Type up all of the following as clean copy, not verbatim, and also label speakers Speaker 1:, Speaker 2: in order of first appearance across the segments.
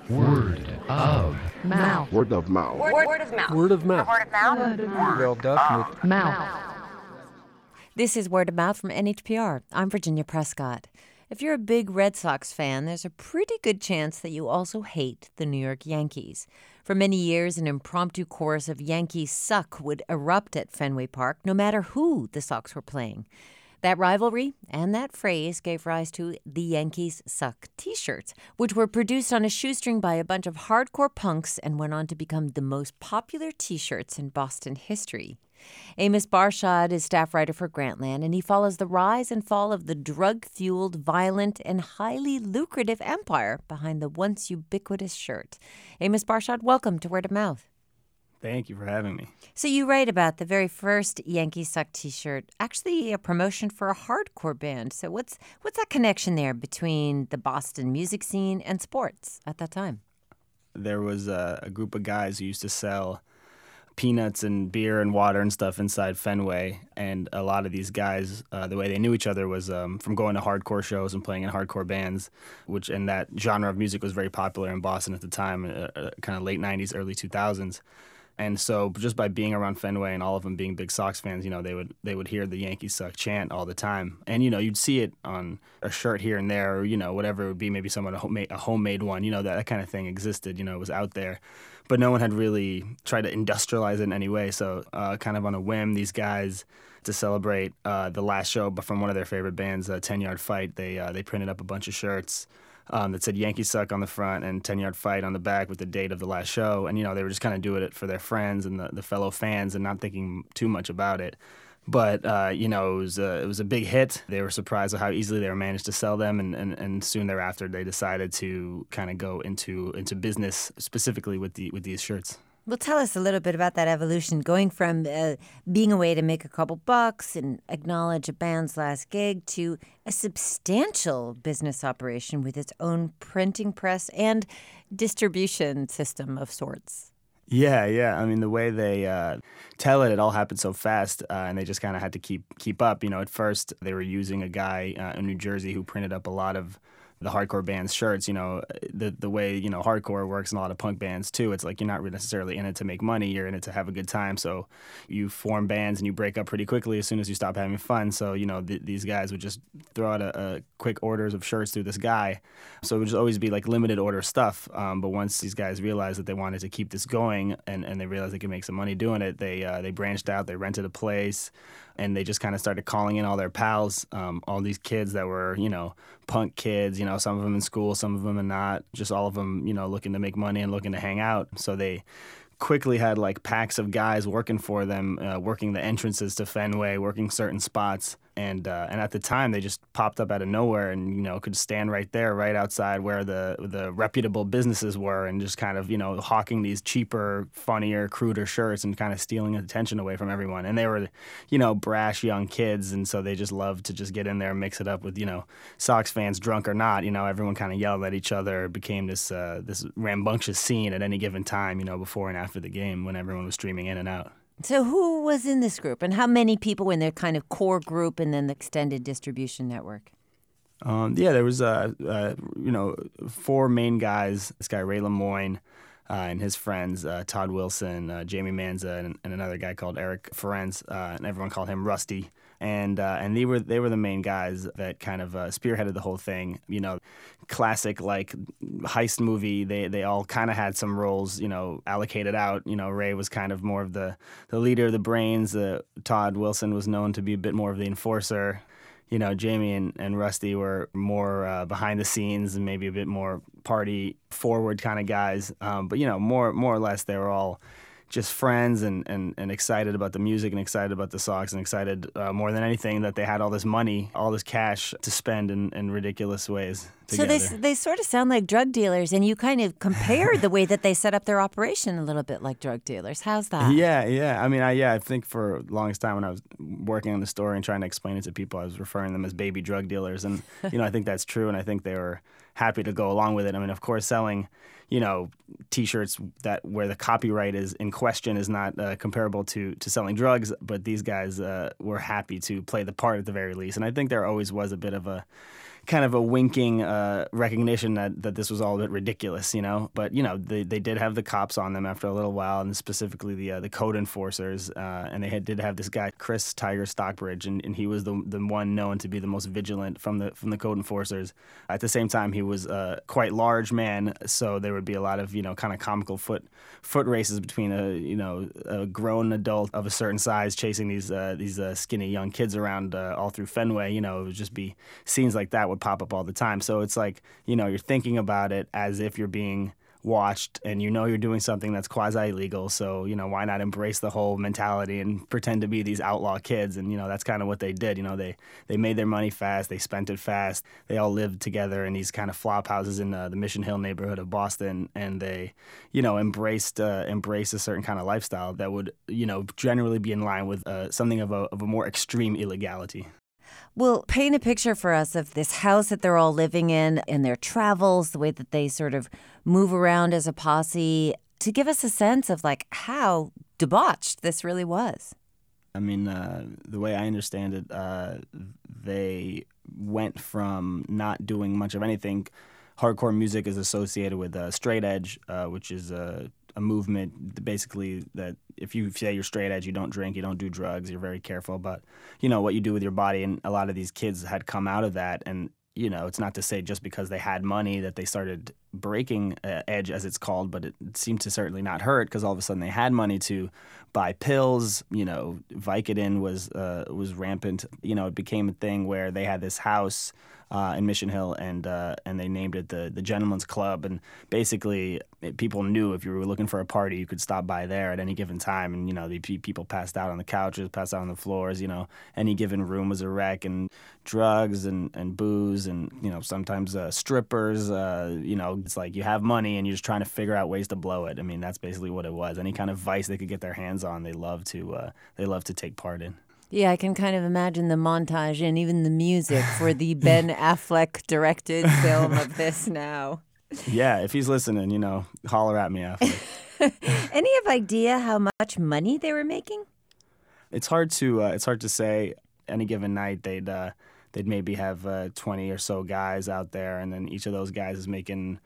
Speaker 1: Word of
Speaker 2: Mouth.
Speaker 3: Word of mouth.
Speaker 4: Word of mouth.
Speaker 5: Word of mouth.
Speaker 6: Wel duidelijk.
Speaker 2: Mouth.
Speaker 4: This is Word of Mouth from NHPR. I'm Virginia Prescott. If you're a big Red Sox fan, there's a pretty good chance that you also hate the New York Yankees. For many years, an impromptu chorus of Yankees suck would erupt at Fenway Park, no matter who the Sox were playing. That rivalry and that phrase gave rise to the Yankees Suck t-shirts, which were produced on a shoestring by a bunch of hardcore punks and went on to become the most popular t-shirts in Boston history. Amos Barshad is staff writer for Grantland, and he follows the rise and fall of the drug-fueled, violent, and highly lucrative empire behind the once ubiquitous shirt. Amos Barshad, welcome to Word of Mouth.
Speaker 6: Thank you for having me.
Speaker 4: So you write about the very first Yankees Suck t-shirt, actually a promotion for a hardcore band. So what's that connection there between the Boston music scene and sports at that time?
Speaker 6: There was a group of guys who used to sell peanuts and beer and water and stuff inside Fenway, and a lot of these guys, the way they knew each other was from going to hardcore shows and playing in hardcore bands, and that genre of music was very popular in Boston at the time, kind of late 90s, early 2000s. And so just by being around Fenway and all of them being big Sox fans, they would hear the Yankees Suck chant all the time. And, you'd see it on a shirt here and there, or, whatever it would be, maybe someone a homemade one, that kind of thing existed, it was out there. But no one had really tried to industrialize it in any way. So kind of on a whim, these guys, to celebrate the last show but from one of their favorite bands, 10 Yard Fight, they printed up a bunch of shirts that said Yankees Suck on the front and 10 Yard Fight on the back with the date of the last show. And, they were just kind of doing it for their friends and the fellow fans and not thinking too much about it. But, it was a big hit. They were surprised at how easily they were managed to sell them. And soon thereafter, they decided to kind of go into business specifically with these shirts.
Speaker 4: Well, tell us a little bit about that evolution, going from being a way to make a couple bucks and acknowledge a band's last gig to a substantial business operation with its own printing press and distribution system of sorts.
Speaker 6: Yeah. I mean, the way they tell it all happened so fast, and they just kind of had to keep up. At first, they were using a guy in New Jersey who printed up a lot of the hardcore band's shirts. The way, hardcore works in a lot of punk bands too. It's like you're not really necessarily in it to make money. You're in it to have a good time. So you form bands and you break up pretty quickly as soon as you stop having fun. So, these guys would just throw out a quick orders of shirts through this guy. So it would just always be like limited order stuff. But once these guys realized that they wanted to keep this going and they realized they could make some money doing it, they branched out, they rented a place, and they just kind of started calling in all their pals, all these kids that were, punk kids, some of them in school, some of them and not, just all of them, looking to make money and looking to hang out. So they quickly had like packs of guys working for them, working the entrances to Fenway, working certain spots. And at the time, they just popped up out of nowhere and, could stand right there, right outside where the reputable businesses were and just kind of, hawking these cheaper, funnier, cruder shirts and kind of stealing attention away from everyone. And they were, brash young kids. And so they just loved to just get in there and mix it up with, Sox fans, drunk or not. Everyone kind of yelled at each other. It became this rambunctious scene at any given time, before and after the game when everyone was streaming in and out.
Speaker 4: So who was in this group, and how many people were in their kind of core group and then the extended distribution network?
Speaker 6: There was, four main guys. This guy, Ray Lemoyne, and his friends, Todd Wilson, Jamie Manza, and another guy called Eric Ferenc, and everyone called him Rusty. And they were the main guys that kind of spearheaded the whole thing. Classic like heist movie. They all kind of had some roles, allocated out. Ray was kind of more of the leader, the brains. Todd Wilson was known to be a bit more of the enforcer. Jamie and Rusty were more behind the scenes and maybe a bit more party forward kind of guys. But more or less they were all just friends and excited about the music and excited about the Sox and excited more than anything that they had all this money, all this cash to spend in ridiculous ways together.
Speaker 4: So they sort of sound like drug dealers, and you kind of compare the way that they set up their operation a little bit like drug dealers. How's that?
Speaker 6: Yeah. I mean, I think for the longest time when I was working on the story and trying to explain it to people, I was referring them as baby drug dealers. And, I think that's true, and I think they were happy to go along with it. I mean, of course, selling T-shirts where the copyright is in question is not comparable to selling drugs, but these guys were happy to play the part at the very least. And I think there always was a bit of a kind of a winking recognition that this was all a bit ridiculous, you know. But you know, they did have the cops on them after a little while, and specifically the code enforcers, and they did have this guy Chris Tiger Stockbridge, and he was the one known to be the most vigilant from the code enforcers. At the same time, he was a quite large man, so there would be a lot of, you know, kind of comical foot races between a grown adult of a certain size chasing these skinny young kids around all through Fenway. You know, it would just be scenes like that would pop up all the time. So it's like, you know, you're thinking about it as if you're being watched, and you know you're doing something that's quasi-illegal, so, you know, why not embrace the whole mentality and pretend to be these outlaw kids? And, you know, that's kind of what they did. You know, they made their money fast, they spent it fast, they all lived together in these kind of flop houses in the Mission Hill neighborhood of Boston, and they, you know, embraced a certain kind of lifestyle that would, you know, generally be in line with something of a more extreme illegality.
Speaker 4: Well, paint a picture for us of this house that they're all living in their travels, the way that they sort of move around as a posse, to give us a sense of like how debauched this really was.
Speaker 6: I mean, the way I understand it, they went from not doing much of anything. Hardcore music is associated with straight edge, which is a movement basically that if you say you're straight edge, you don't drink, you don't do drugs, you're very careful about, you know, what you do with your body. And a lot of these kids had come out of that. And, you know, it's not to say just because they had money that they started breaking edge, as it's called, but it seemed to certainly not hurt because all of a sudden they had money to buy pills. You know, Vicodin was rampant. You know, it became a thing where they had this house in Mission Hill, and they named it the Gentleman's Club. And basically, people knew if you were looking for a party, you could stop by there at any given time. And, you know, people passed out on the couches, passed out on the floors. You know, any given room was a wreck, and drugs and booze and, you know, sometimes strippers. You know, it's like you have money and you're just trying to figure out ways to blow it. I mean, that's basically what it was. Any kind of vice they could get their hands on, they love to take part in.
Speaker 4: Yeah, I can kind of imagine the montage and even the music for the Ben Affleck directed film of this now.
Speaker 6: Yeah, if he's listening, you know, holler at me, Affleck.
Speaker 4: Any idea how much money they were making?
Speaker 6: It's hard to say. Any given night, they'd maybe have 20 or so guys out there, and then each of those guys is making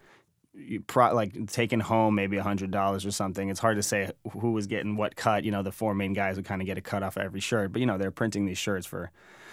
Speaker 6: taking home maybe $100 or something. It's hard to say who was getting what cut. You know, the four main guys would kind of get a cut off every shirt, but, you know, they're printing these shirts for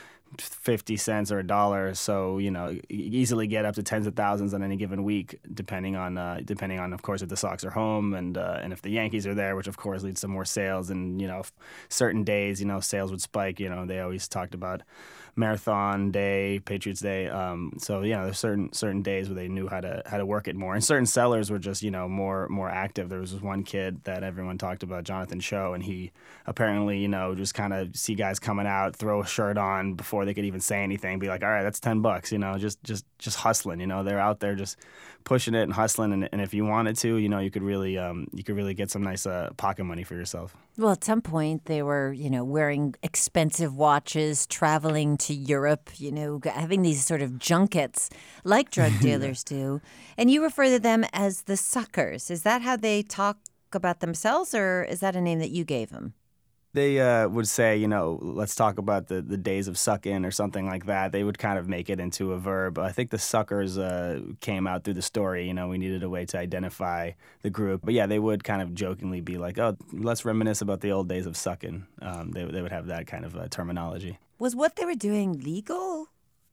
Speaker 6: 50 cents or $1, so, you know, easily get up to tens of thousands on any given week, depending on of course if the Sox are home and if the Yankees are there, which of course leads to more sales. And, you know, certain days, you know, sales would spike. You know, they always talked about Marathon Day, Patriots Day. So, you know, there's certain days where they knew how to work it more, and certain sellers were just, you know, more active. There was this one kid that everyone talked about, Jonathan Cho, and he apparently, you know, just kind of see guys coming out, throw a shirt on before they could even say anything, be like, all right, that's $10, you know, just hustling. You know, they're out there just pushing it and hustling, and if you wanted to, you know, you could really get some nice pocket money for yourself.
Speaker 4: Well, at some point they were, you know, wearing expensive watches, traveling to Europe, you know, having these sort of junkets like drug dealers do. And you refer to them as the suckers. Is that how they talk about themselves, or is that a name that you gave them?
Speaker 6: They would say, you know, let's talk about the days of sucking or something like that. They would kind of make it into a verb. I think the suckers came out through the story. You know, we needed a way to identify the group. But yeah, they would kind of jokingly be like, oh, let's reminisce about the old days of sucking. They would have that kind of terminology.
Speaker 4: Was what they were doing legal?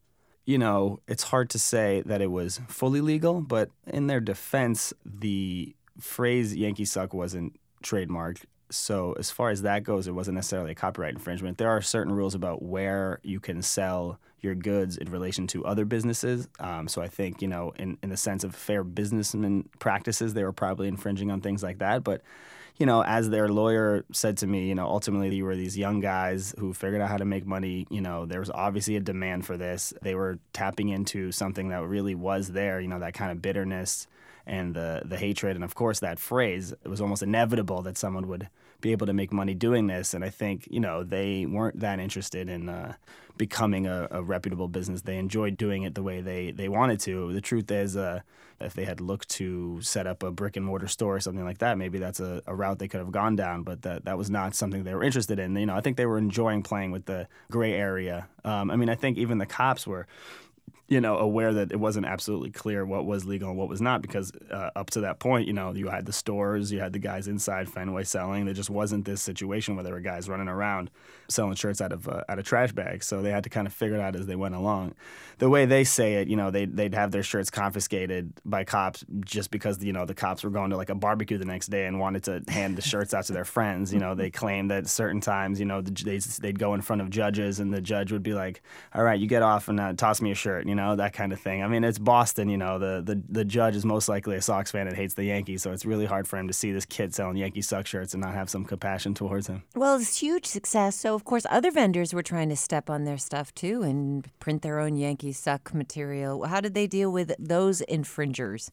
Speaker 6: You know, it's hard to say that it was fully legal, but in their defense, the phrase Yankee suck wasn't trademarked. So as far as that goes, it wasn't necessarily a copyright infringement. There are certain rules about where you can sell your goods in relation to other businesses. So I think, you know, in the sense of fair businessman practices, they were probably infringing on things like that. But, you know, as their lawyer said to me, you know, ultimately you were these young guys who figured out how to make money. You know, there was obviously a demand for this. They were tapping into something that really was there, you know, that kind of bitterness and the hatred. And of course, that phrase, it was almost inevitable that someone would be able to make money doing this. And I think, you know, they weren't that interested in becoming a reputable business. They enjoyed doing it the way they wanted to. The truth is, if they had looked to set up a brick and mortar store or something like that, maybe that's a route they could have gone down, but that was not something they were interested in. You know, I think they were enjoying playing with the gray area. I mean, I think even the cops were aware that it wasn't absolutely clear what was legal and what was not, because up to that point, you had the stores, you had the guys inside Fenway selling. There just wasn't this situation where there were guys running around selling shirts out of trash bags. So they had to kind of figure it out as they went along. The way they say it, they'd have their shirts confiscated by cops just because the cops were going to like a barbecue the next day and wanted to hand the shirts out to their friends. They claimed that certain times, they'd go in front of judges and the judge would be like, "All right, you get off and toss me a shirt," that kind of thing. I mean, it's Boston. The judge is most likely a Sox fan that hates the Yankees, so it's really hard for him to see this kid selling Yankee Suck shirts and not have some compassion towards him.
Speaker 4: Well, it's huge success. So, of course, other vendors were trying to step on their stuff, too, and print their own Yankee Suck material. How did they deal with those infringers?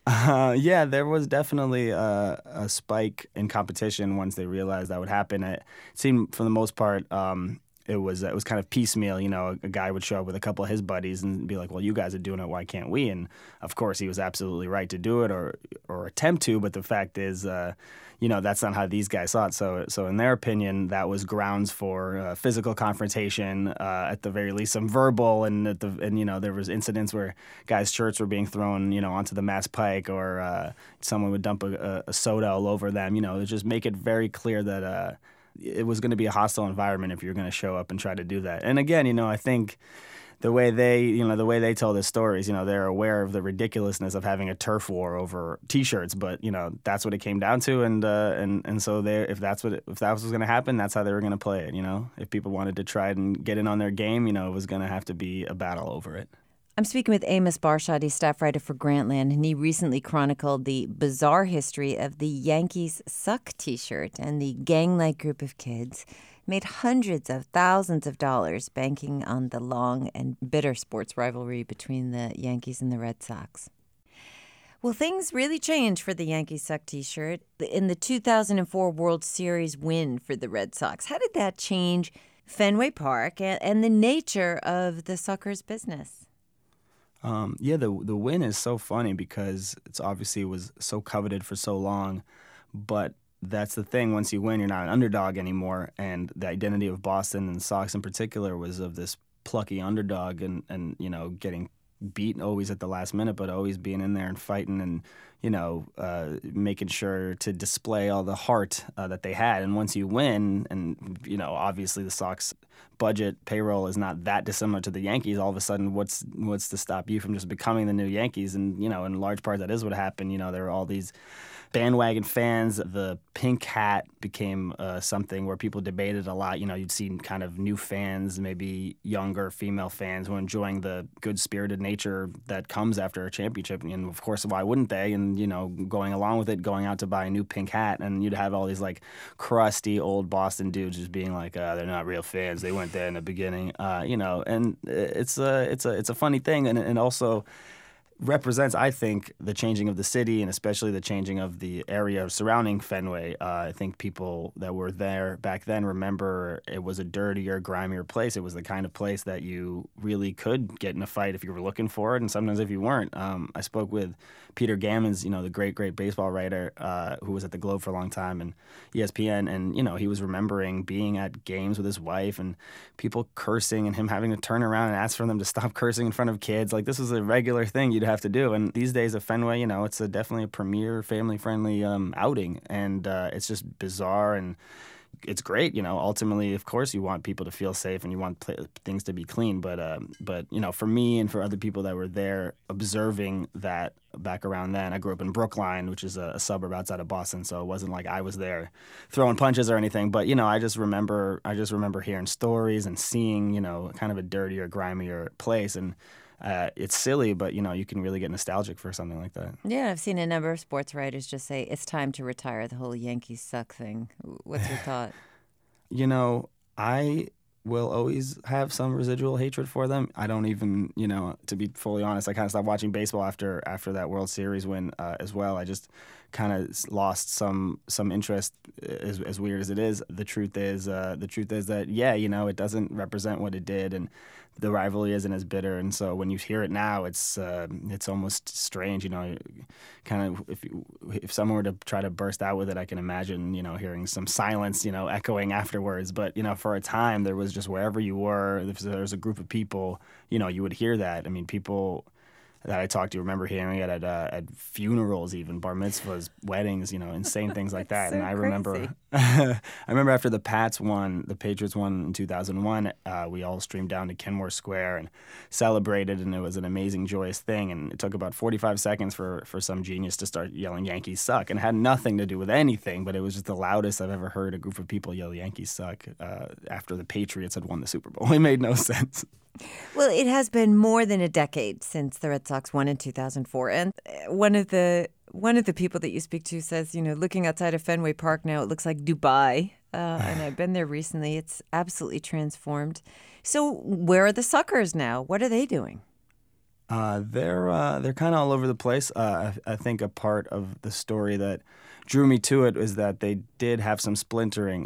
Speaker 6: Yeah, there was definitely a spike in competition once they realized that would happen. It seemed, for the most part, it was kind of piecemeal. A guy would show up with a couple of his buddies and be like, "Well, you guys are doing it. Why can't we?" And of course, he was absolutely right to do it or attempt to. But the fact is, that's not how these guys saw it. So in their opinion, that was grounds for physical confrontation, at the very least, some verbal, and there was incidents where guys' shirts were being thrown, onto the Mass Pike, or someone would dump a soda all over them. Just make it very clear that it was going to be a hostile environment if you're going to show up and try to do that. And again, I think the way they tell the stories, they're aware of the ridiculousness of having a turf war over T-shirts, but that's what it came down to, and so if that was going to happen, that's how they were going to play it. If people wanted to try and get in on their game, it was going to have to be a battle over it.
Speaker 4: I'm speaking with Amos Barshad, he's staff writer for Grantland, and he recently chronicled the bizarre history of the Yankees Suck T-shirt, and the gang-like group of kids made hundreds of thousands of dollars banking on the long and bitter sports rivalry between the Yankees and the Red Sox. Well, things really changed for the Yankees Suck T-shirt in the 2004 World Series win for the Red Sox. How did that change Fenway Park and the nature of the Suckers business?
Speaker 6: The win is so funny because it's obviously was so coveted for so long, but that's the thing. Once you win, you're not an underdog anymore, and the identity of Boston and the Sox in particular was of this plucky underdog, and getting beat always at the last minute, but always being in there and fighting and making sure to display all the heart that they had. And once you win, and obviously the Sox budget payroll is not that dissimilar to the Yankees, all of a sudden what's to stop you from just becoming the new Yankees? And in large part that is what happened. There were all these bandwagon fans. The pink hat became something where people debated a lot. You'd see kind of new fans, maybe younger female fans, who were enjoying the good-spirited nature that comes after a championship. And of course, why wouldn't they? And going along with it, going out to buy a new pink hat, and you'd have all these like crusty old Boston dudes just being like, "They're not real fans. They weren't there in the beginning." And it's a funny thing, and also represents, I think, the changing of the city, and especially the changing of the area surrounding Fenway. I think people that were there back then remember it was a dirtier, grimier place. It was the kind of place that you really could get in a fight if you were looking for it, and sometimes if you weren't. I spoke with Peter Gammons, the great baseball writer who was at the Globe for a long time and ESPN, and he was remembering being at games with his wife and people cursing and him having to turn around and ask for them to stop cursing in front of kids. Like, this was a regular thing you'd have to do. And these days at Fenway, it's definitely a premier, family-friendly outing, and it's just bizarre, and it's great. Ultimately, of course, you want people to feel safe and you want things to be clean. But for me and for other people that were there observing that back around then, I grew up in Brookline, which is a suburb outside of Boston, so it wasn't like I was there throwing punches or anything. But I just remember hearing stories and seeing kind of a dirtier, grimier place, and it's silly, but you can really get nostalgic for something like that.
Speaker 4: Yeah, I've seen a number of sports writers just say it's time to retire the whole Yankees suck thing. What's your thought?
Speaker 6: I will always have some residual hatred for them. I don't even, to be fully honest, I kind of stopped watching baseball after that World Series win as well. I just kind of lost some interest, as weird as it is. The truth is that, it doesn't represent what it did, and the rivalry isn't as bitter, and so when you hear it now, it's almost strange. Kind of if someone were to try to burst out with it, I can imagine hearing some silence, echoing afterwards. But for a time, there was just wherever you were, if there was a group of people, you would hear that. I mean, people that I talked to remember hearing it at funerals, even bar mitzvahs, weddings, insane things like that.
Speaker 4: So
Speaker 6: and I
Speaker 4: crazy.
Speaker 6: remember, I remember after the Patriots won in 2001, we all streamed down to Kenmore Square and celebrated, and it was an amazing, joyous thing. And it took about 45 seconds for some genius to start yelling "Yankees suck," and it had nothing to do with anything, but it was just the loudest I've ever heard a group of people yell "Yankees suck" after the Patriots had won the Super Bowl. It made no sense.
Speaker 4: Well, it has been more than a decade since the Red Sox won in 2004, and one of the people that you speak to says, looking outside of Fenway Park now, it looks like Dubai. And I've been there recently. It's absolutely transformed. So, where are the Suckers now? What are they doing?
Speaker 6: They're kind of all over the place. I think a part of the story that drew me to it is that they did have some splintering.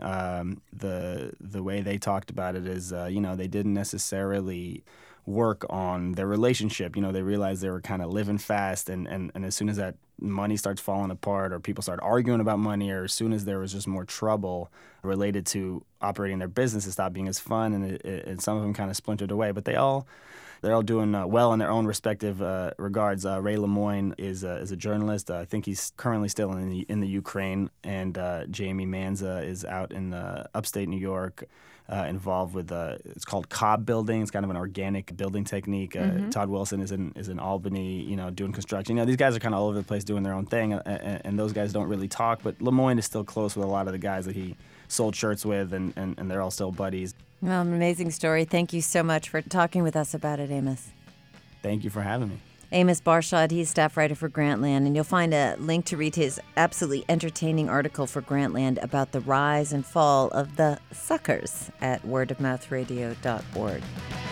Speaker 6: The way they talked about it is, they didn't necessarily work on their relationship. They realized they were kind of living fast, and as soon as that money starts falling apart, or people start arguing about money, or as soon as there was just more trouble related to operating their business, it stopped being as fun, and some of them kind of splintered away. But they're all doing well in their own respective regards. Ray Lemoyne is a journalist. I think he's currently still in the Ukraine, and Jamie Manza is out in upstate New York, involved with it's called cob building. It's kind of an organic building technique. Todd Wilson is in Albany, doing construction. These guys are kind of all over the place doing their own thing, and those guys don't really talk. But Lemoyne is still close with a lot of the guys that he sold shirts with, and they're all still buddies.
Speaker 4: Well, an amazing story. Thank you so much for talking with us about it, Amos.
Speaker 6: Thank you for having me.
Speaker 4: Amos Barshad, he's staff writer for Grantland, and you'll find a link to read his absolutely entertaining article for Grantland about the rise and fall of the Suckers at wordofmouthradio.org.